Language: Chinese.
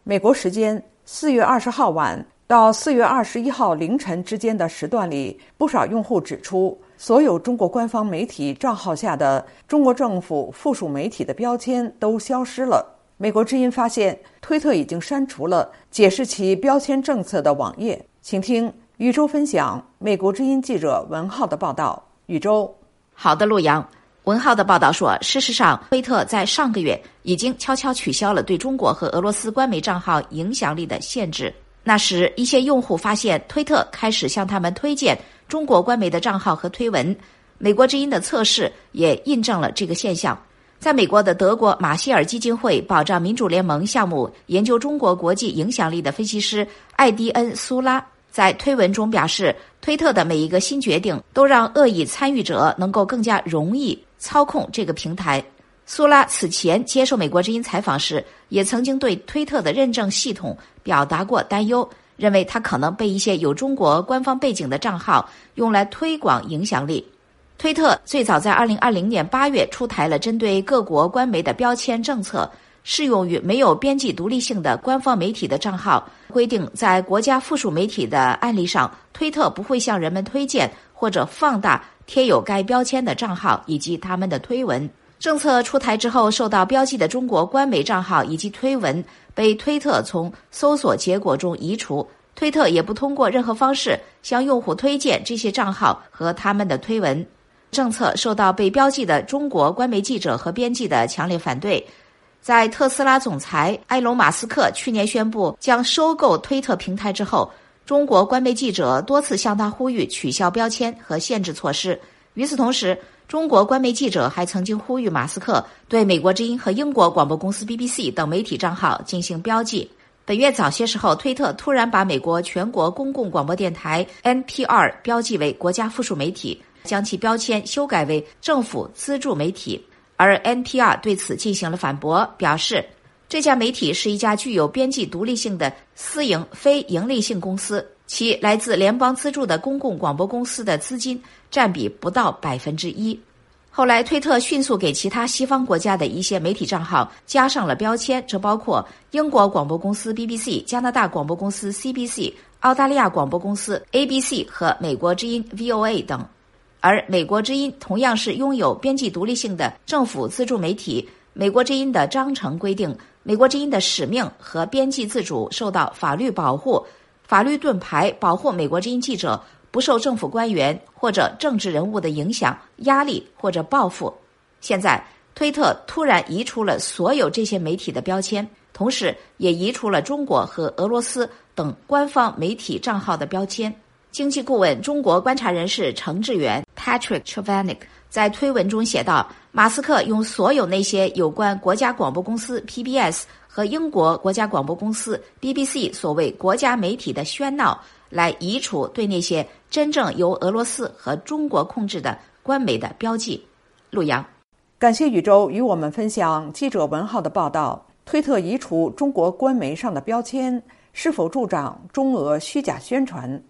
美国时间4月20号晚到4月21号凌晨之间的时段里，不少用户指出，所有中国官方媒体账号下的中国政府附属媒体的标签都消失了。美国之音发现，推特已经删除了解释其标签政策的网页。请听宇宙分享美国之音记者文浩的报道。宇宙。 好的，陆阳。文浩的报道说，事实上，推特在上个月已经悄悄取消了对中国和俄罗斯官媒账号影响力的限制。那时，一些用户发现推特开始向他们推荐中国官媒的账号和推文。美国之音的测试也印证了这个现象。在美国的德国马歇尔基金会保障民主联盟项目研究中国国际影响力的分析师艾迪恩·苏拉在推文中表示，推特的每一个新决定都让恶意参与者能够更加容易操控这个平台。苏拉此前接受美国之音采访时，也曾经对推特的认证系统表达过担忧，认为它可能被一些有中国官方背景的账号用来推广影响力。推特最早在2020年8月出台了针对各国官媒的标签政策，适用于没有编辑独立性的官方媒体的账号，规定在国家附属媒体的案例上，推特不会向人们推荐或者放大贴有该标签的账号以及他们的推文。政策出台之后，受到标记的中国官媒账号以及推文被推特从搜索结果中移除，推特也不通过任何方式向用户推荐这些账号和他们的推文。政策受到被标记的中国官媒记者和编辑的强烈反对。在特斯拉总裁埃隆·马斯克去年宣布将收购推特平台之后，中国官媒记者多次向他呼吁取消标签和限制措施。与此同时，中国官媒记者还曾经呼吁马斯克对美国之音和英国广播公司 BBC 等媒体账号进行标记。本月早些时候，推特突然把美国全国公共广播电台 NPR 标记为国家附属媒体，将其标签修改为政府资助媒体。而 NPR 对此进行了反驳，表示这家媒体是一家具有编辑独立性的私营非盈利性公司，其来自联邦资助的公共广播公司的资金占比不到1%。后来，推特迅速给其他西方国家的一些媒体账号加上了标签，这包括英国广播公司 BBC、加拿大广播公司 CBC、澳大利亚广播公司 ABC 和美国之音 VOA 等。而美国之音同样是拥有编辑独立性的政府资助媒体。美国之音的章程规定，美国之音的使命和编辑自主受到法律保护，法律盾牌保护美国之音记者不受政府官员或者政治人物的影响、压力或者报复。现在，推特突然移除了所有这些媒体的标签，同时也移除了中国和俄罗斯等官方媒体账号的标签。经济顾问、中国观察人士程志远 Patrick Chovanec 在推文中写道，马斯克用所有那些有关国家广播公司 PBS 和英国国家广播公司 BBC 所谓国家媒体的喧闹，来移除对那些真正由俄罗斯和中国控制的官媒的标记。陆阳。 感谢宇宙与我们分享记者文浩的报道。推特移除中国官媒上的标签，是否助长中俄虚假宣传？